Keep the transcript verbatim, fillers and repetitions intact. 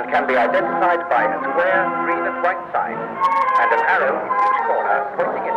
can be identified by a square green and white sign and an arrow in each corner pointing